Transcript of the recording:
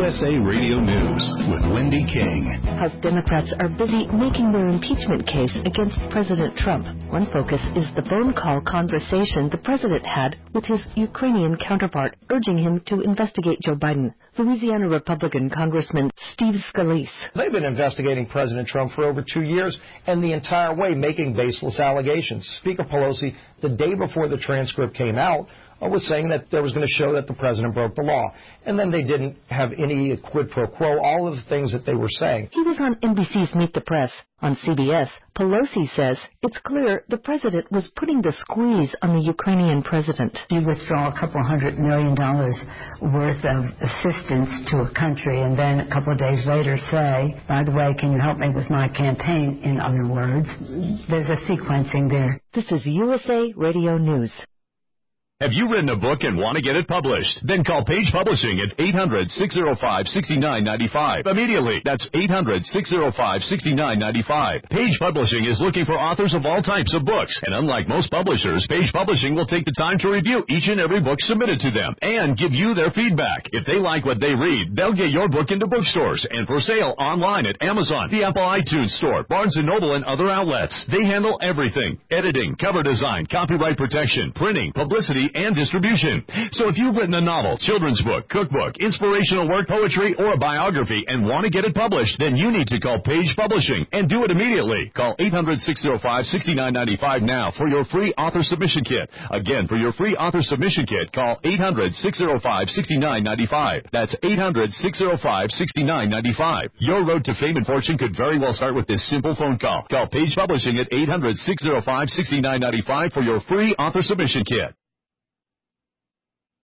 USA Radio News with Wendy King. House Democrats are busy making their impeachment case against President Trump. One focus is the phone call conversation the president had with his Ukrainian counterpart, urging him to investigate Joe Biden. Louisiana Republican Congressman Steve Scalise. They've been investigating President Trump for over 2 years, and the entire way making baseless allegations. Speaker Pelosi, the day before the transcript came out, was saying that there was going to show that the president broke the law. And then they didn't have any quid pro quo, all of the things that they were saying. He was on NBC's Meet the Press. On CBS, Pelosi says it's clear the president was putting the squeeze on the Ukrainian president. You withdraw $200 million worth of assistance to a country and then a couple of days later say, by the way, can you help me with my campaign? In other words, there's a sequencing there. This is USA Radio News. Have you written a book and want to get it published? Then call Page Publishing at 800-605-6995. Immediately. That's 800-605-6995. Page Publishing is looking for authors of all types of books. And unlike most publishers, Page Publishing will take the time to review each and every book submitted to them and give you their feedback. If they like what they read, they'll get your book into bookstores and for sale online at Amazon, the Apple iTunes Store, Barnes & Noble, and other outlets. They handle everything: editing, cover design, copyright protection, printing, publicity, and distribution. So if you've written a novel, children's book, cookbook, inspirational work, poetry, or a biography and want to get it published, then you need to call Page Publishing and do it immediately. Call 800-605-6995 now for your free author submission kit. Again, for your free author submission kit, call 800-605-6995. That's 800-605-6995. Your road to fame and fortune could very well start with this simple phone call. Call Page Publishing at 800-605-6995 for your free author submission kit.